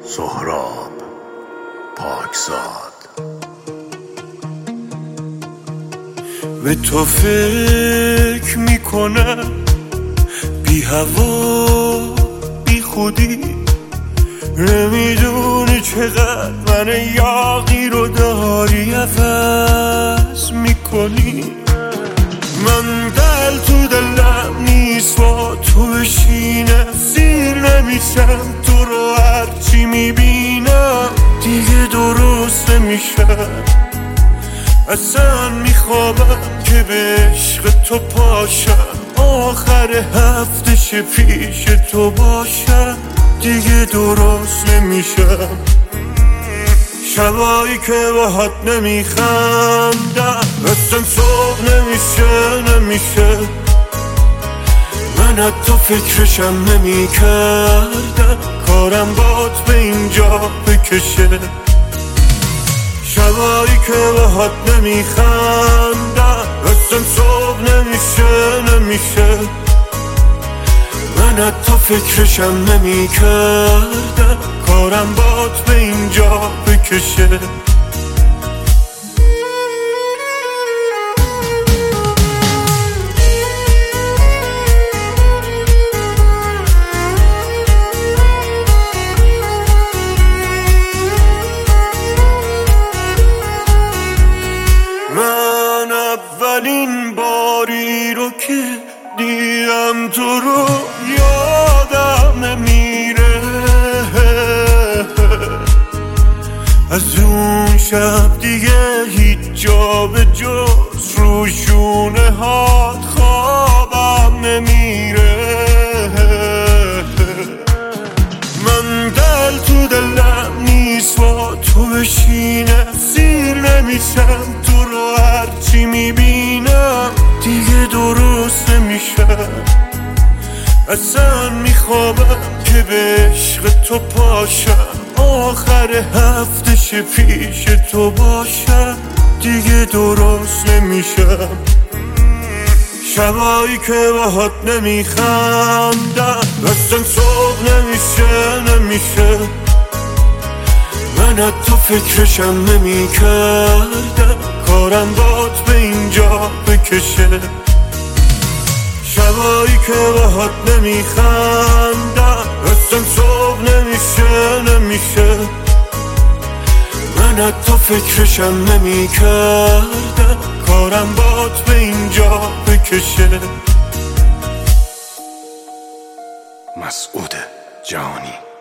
سهراب پاکزاد. به تو فکر میکنم بی هوا بی خودی، نمیدونی چقدر من یاغی رو داری عوض میکنی. من دل تو دلم نیست با تو بشینم، سیر نمیشم تو رو هرچی میبینم دیگه درست نمیشم. اصلا میخوابم که به عشق تو پاشم، آخر هفتش پیش تو باشم دیگه درست نمیشم. شبایی که باهات نمیخندم اصلا صبح نمیشه من حتی فکرشم نمیکردم کارم بات به اینجا بکشه. شبایی که باهات نمیخندم اصلا صبح نمیشه من حتی فکرشم نمیکردم کارم بات به اینجا بکشه. من اولین باری رو که دیدم تو رو یادم نمیره، از اون شب دیگه هیچ جا به جز روشونه هات خوابم نمیره. من دل تو دلم نیست با تو بشینم، سیر نمیشم تو رو هرچی میبینم دیگه درست نمیشم. اصلا میخوابم که به عشق تو پاشم، آخر هفتش پیش تو باشم دیگه درست نمیشم. شبایی که باهات نمیخندم اصلا صبح نمیشه من حتی فکرشم نمیکردم کارم بات به اینجا بکشه. شبایی که باهات نمیخندم اصلا صبح نمیشه من حتی فکرشم نمیکردم کارم بات به اینجا بکشه. مسعود جهانی.